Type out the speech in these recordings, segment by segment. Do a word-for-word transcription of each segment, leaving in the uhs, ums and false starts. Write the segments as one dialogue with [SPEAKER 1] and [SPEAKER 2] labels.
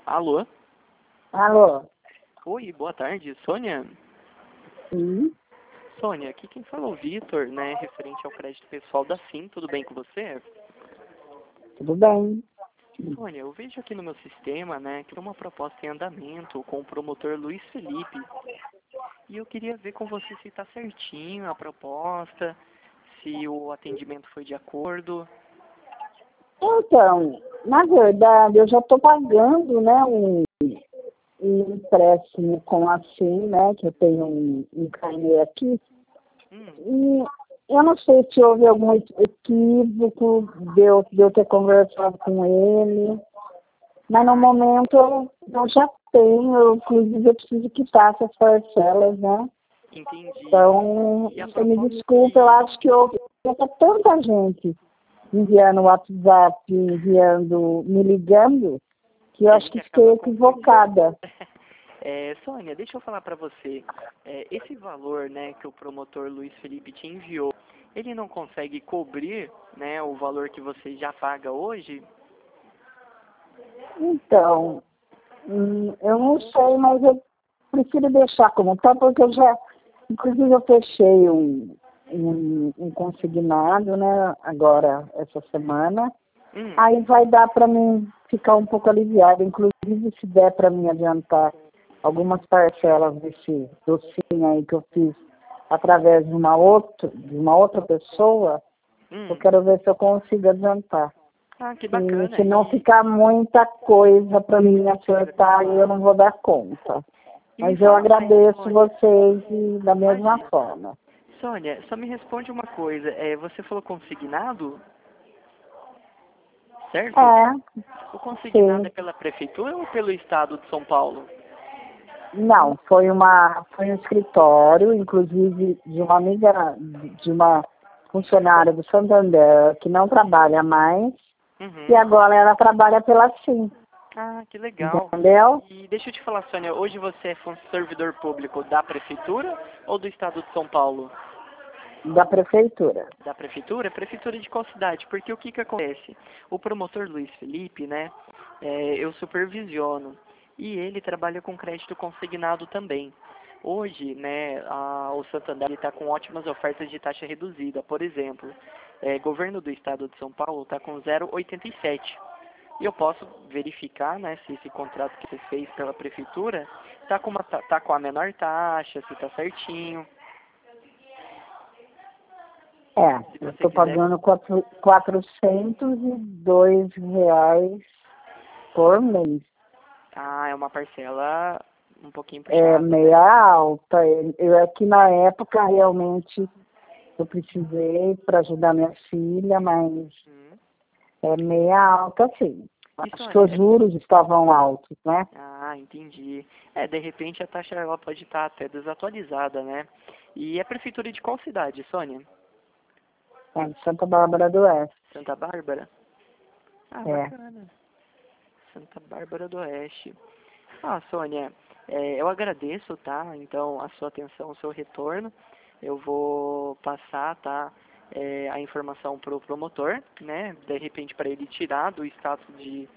[SPEAKER 1] Alô?
[SPEAKER 2] Alô?
[SPEAKER 1] Oi, boa tarde, Sônia?
[SPEAKER 2] Sim,
[SPEAKER 1] Sônia, aqui quem fala é o Vitor, né, referente ao crédito pessoal da Sim, tudo bem com você?
[SPEAKER 2] tudo bem.
[SPEAKER 1] Sônia, eu vejo aqui no meu sistema, né, que tem uma proposta em andamento com o promotor Luiz Felipe. E eu queria ver com você se está certinho a proposta, se o atendimento foi de acordo.
[SPEAKER 2] Então, na verdade, eu já estou pagando, né, um, um empréstimo com a Sim, né, que eu tenho um, um carnê aqui.
[SPEAKER 1] Hum,
[SPEAKER 2] E eu não sei se houve algum equívoco de eu, de eu ter conversado com ele, mas no momento eu, eu já tenho, eu, inclusive eu preciso quitar essas parcelas, né?
[SPEAKER 1] entendi.
[SPEAKER 2] Então,
[SPEAKER 1] E a
[SPEAKER 2] eu me
[SPEAKER 1] proposta
[SPEAKER 2] desculpa, eu acho que houve tanta gente enviando WhatsApp, enviando, me ligando, que eu
[SPEAKER 1] que a
[SPEAKER 2] acho que
[SPEAKER 1] gente
[SPEAKER 2] fiquei
[SPEAKER 1] acaba confundindo.
[SPEAKER 2] equivocada.
[SPEAKER 1] É, Sônia, deixa eu falar para você. É, esse valor, né, que o promotor Luiz Felipe te enviou, ele não consegue cobrir, né, o valor que você já paga hoje?
[SPEAKER 2] Então, hum, eu não sei, mas eu prefiro deixar como está, porque eu já, inclusive eu fechei um, um, um consignado, né, agora, essa semana.
[SPEAKER 1] Hum,
[SPEAKER 2] Aí vai dar para mim ficar um pouco aliviada, inclusive se der para mim adiantar algumas parcelas desse docinho aí que eu fiz através de uma outra, de uma outra pessoa, eu
[SPEAKER 1] hum.
[SPEAKER 2] quero ver se eu consigo adiantar.
[SPEAKER 1] Ah, que
[SPEAKER 2] E
[SPEAKER 1] bacana.
[SPEAKER 2] se não
[SPEAKER 1] E,
[SPEAKER 2] ficar muita coisa para mim acertar, eu não vou dar conta.
[SPEAKER 1] e me
[SPEAKER 2] Mas eu
[SPEAKER 1] fala mais,
[SPEAKER 2] agradeço
[SPEAKER 1] Sônia.
[SPEAKER 2] vocês e da mesma
[SPEAKER 1] Imagina.
[SPEAKER 2] forma.
[SPEAKER 1] Sônia, só me responde uma coisa. É, você falou consignado, certo?
[SPEAKER 2] É,
[SPEAKER 1] O consignado é
[SPEAKER 2] sim.
[SPEAKER 1] pela prefeitura ou pelo estado de São Paulo?
[SPEAKER 2] Não, foi uma foi um escritório, inclusive de uma amiga, de uma funcionária do Santander que não trabalha mais, e
[SPEAKER 1] Uhum.
[SPEAKER 2] agora ela trabalha pela Sim,
[SPEAKER 1] Ah, que legal.
[SPEAKER 2] entendeu?
[SPEAKER 1] E deixa eu te falar, Sônia, hoje você é fun- servidor público da prefeitura ou do estado de São Paulo?
[SPEAKER 2] Da prefeitura.
[SPEAKER 1] Da prefeitura? Prefeitura de qual cidade? Porque o que que acontece? O promotor Luiz Felipe, né, é, eu supervisiono e ele trabalha com crédito consignado também. Hoje, né, a, o Santander está com ótimas ofertas de taxa reduzida. Por exemplo, é, governo do estado de São Paulo está com zero vírgula oitenta e sete. E eu posso verificar, né, se esse contrato que você fez pela prefeitura está com, uma, ta- tá com a menor taxa, se está certinho.
[SPEAKER 2] É,
[SPEAKER 1] Se
[SPEAKER 2] eu
[SPEAKER 1] você
[SPEAKER 2] estou
[SPEAKER 1] quiser.
[SPEAKER 2] pagando quatro, quatrocentos e dois reais por mês.
[SPEAKER 1] Ah, é uma parcela um pouquinho
[SPEAKER 2] É
[SPEAKER 1] puxada, né?
[SPEAKER 2] meia alta. Eu aqui na época realmente eu precisei para ajudar minha filha, mas
[SPEAKER 1] Hum.
[SPEAKER 2] é meia alta, sim.
[SPEAKER 1] E
[SPEAKER 2] Acho que
[SPEAKER 1] Sônia,
[SPEAKER 2] os
[SPEAKER 1] é...
[SPEAKER 2] juros estavam altos, né?
[SPEAKER 1] Ah, entendi. É, de repente a taxa ela pode estar até desatualizada, né? E é prefeitura de qual cidade, Sônia?
[SPEAKER 2] É, de Santa Bárbara do Oeste.
[SPEAKER 1] Santa Bárbara? Ah,
[SPEAKER 2] É.
[SPEAKER 1] bacana. Santa Bárbara do Oeste. Ah, Sônia, é, eu agradeço, tá? Então, a sua atenção, o seu retorno. Eu vou passar, tá? É, a informação para o promotor, né? De repente, para ele tirar do status de,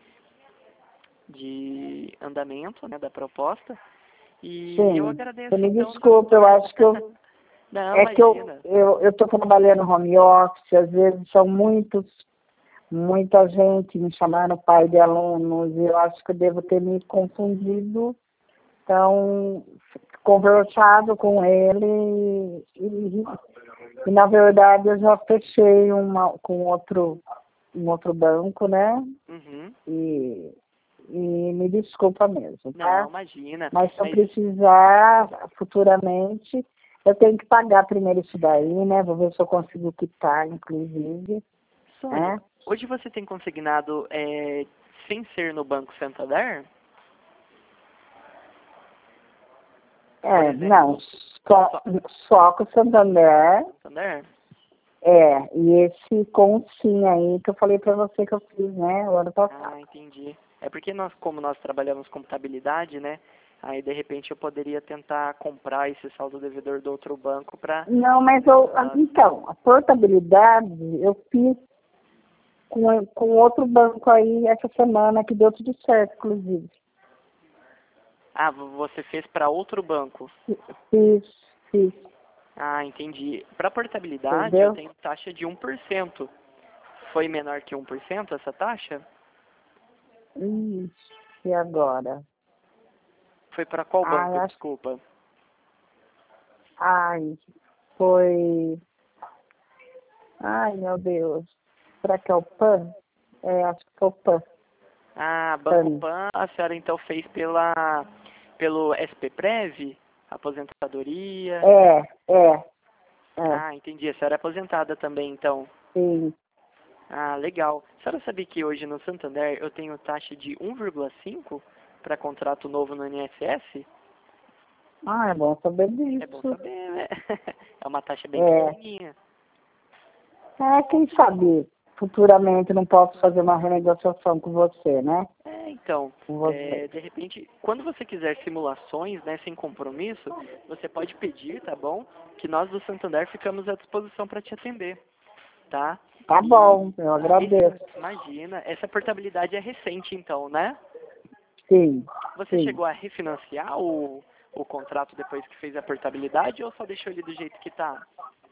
[SPEAKER 1] de andamento, né? Da proposta. E eu
[SPEAKER 2] Sim. Você
[SPEAKER 1] agradeço,
[SPEAKER 2] me
[SPEAKER 1] então, o
[SPEAKER 2] desculpa, eu
[SPEAKER 1] retorno.
[SPEAKER 2] acho que eu.
[SPEAKER 1] Não,
[SPEAKER 2] É que eu
[SPEAKER 1] imagina.
[SPEAKER 2] eu eu estou trabalhando home office, às vezes são muitos, muita gente me chamando pai de alunos, e eu acho que eu devo ter me confundido. Então, conversado com ele e, e na verdade eu já fechei uma com outro um outro banco, né?
[SPEAKER 1] Uhum.
[SPEAKER 2] E, e me desculpa mesmo,
[SPEAKER 1] Não,
[SPEAKER 2] tá?
[SPEAKER 1] imagina.
[SPEAKER 2] Mas se eu
[SPEAKER 1] Mas,
[SPEAKER 2] precisar futuramente, eu tenho que pagar primeiro isso daí, né? Vou ver se eu consigo quitar, inclusive,
[SPEAKER 1] Sônia,
[SPEAKER 2] né?
[SPEAKER 1] hoje você tem consignado é, sem ser no Banco Santander, por
[SPEAKER 2] É,
[SPEAKER 1] exemplo?
[SPEAKER 2] não, só,
[SPEAKER 1] Só
[SPEAKER 2] só com o Santander,
[SPEAKER 1] Santander?
[SPEAKER 2] é, e esse com o sim aí que eu falei pra você que eu fiz, né, o ano passado.
[SPEAKER 1] Ah, entendi. É porque nós, como nós trabalhamos com contabilidade, né? Aí de repente eu poderia tentar comprar esse saldo devedor do outro banco para.
[SPEAKER 2] Não, mas eu, então, a portabilidade eu fiz com, com outro banco aí essa semana que deu tudo certo, inclusive.
[SPEAKER 1] Ah, vo- você fez para outro banco.
[SPEAKER 2] Fiz, fiz.
[SPEAKER 1] Ah, entendi. Para portabilidade, eu
[SPEAKER 2] Entendeu?
[SPEAKER 1] tenho taxa de um por cento. Foi menor que um por cento essa taxa?
[SPEAKER 2] Ixi, e agora?
[SPEAKER 1] Foi para qual
[SPEAKER 2] Ai,
[SPEAKER 1] banco,
[SPEAKER 2] acho,
[SPEAKER 1] desculpa?
[SPEAKER 2] ai, foi... Ai, meu Deus. Será que é o PAN? É, acho que foi o PAN.
[SPEAKER 1] Ah, Banco
[SPEAKER 2] PAN.
[SPEAKER 1] Pan, a senhora então fez pela, pelo S P Prev, aposentadoria.
[SPEAKER 2] É, é, é,
[SPEAKER 1] Ah, entendi. A senhora é aposentada também, então.
[SPEAKER 2] sim.
[SPEAKER 1] Ah, legal. A senhora sabia que hoje no Santander eu tenho taxa de um vírgula cinco para contrato novo no I N S S?
[SPEAKER 2] Ah, é bom saber
[SPEAKER 1] É bom
[SPEAKER 2] disso.
[SPEAKER 1] saber, né? É uma taxa bem
[SPEAKER 2] É,
[SPEAKER 1] pequenininha.
[SPEAKER 2] é, quem sabe futuramente não posso fazer uma renegociação com você, né?
[SPEAKER 1] É, então,
[SPEAKER 2] Com
[SPEAKER 1] é,
[SPEAKER 2] você.
[SPEAKER 1] de repente, quando você quiser simulações, né, sem compromisso, você pode pedir, tá bom? Que nós do Santander ficamos à disposição para te atender, tá?
[SPEAKER 2] Tá bom,
[SPEAKER 1] E
[SPEAKER 2] eu
[SPEAKER 1] esse,
[SPEAKER 2] agradeço.
[SPEAKER 1] imagina, essa portabilidade é recente, então, né?
[SPEAKER 2] Sim,
[SPEAKER 1] Você
[SPEAKER 2] sim.
[SPEAKER 1] chegou a refinanciar o, o contrato depois que fez a portabilidade ou só deixou ele do jeito que tá?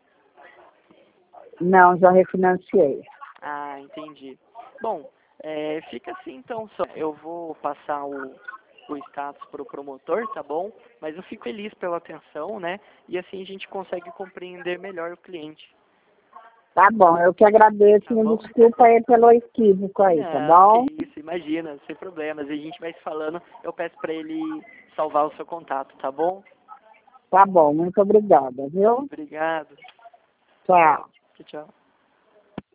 [SPEAKER 2] Não, já refinanciei.
[SPEAKER 1] Ah, entendi. Bom, é, fica assim então, só. Eu vou passar o, o status para o promotor, tá bom? Mas eu fico feliz pela atenção, né? E assim a gente consegue compreender melhor o cliente,
[SPEAKER 2] Tá bom, eu que agradeço.
[SPEAKER 1] tá
[SPEAKER 2] Me
[SPEAKER 1] bom?
[SPEAKER 2] desculpa aí pelo equívoco aí, tá
[SPEAKER 1] Não, que
[SPEAKER 2] bom?
[SPEAKER 1] isso, imagina, sem problemas. A gente vai se falando, eu peço para ele salvar o seu contato, tá bom?
[SPEAKER 2] Tá bom, muito obrigada, viu?
[SPEAKER 1] Obrigado.
[SPEAKER 2] Tchau.
[SPEAKER 1] Tchau, tchau.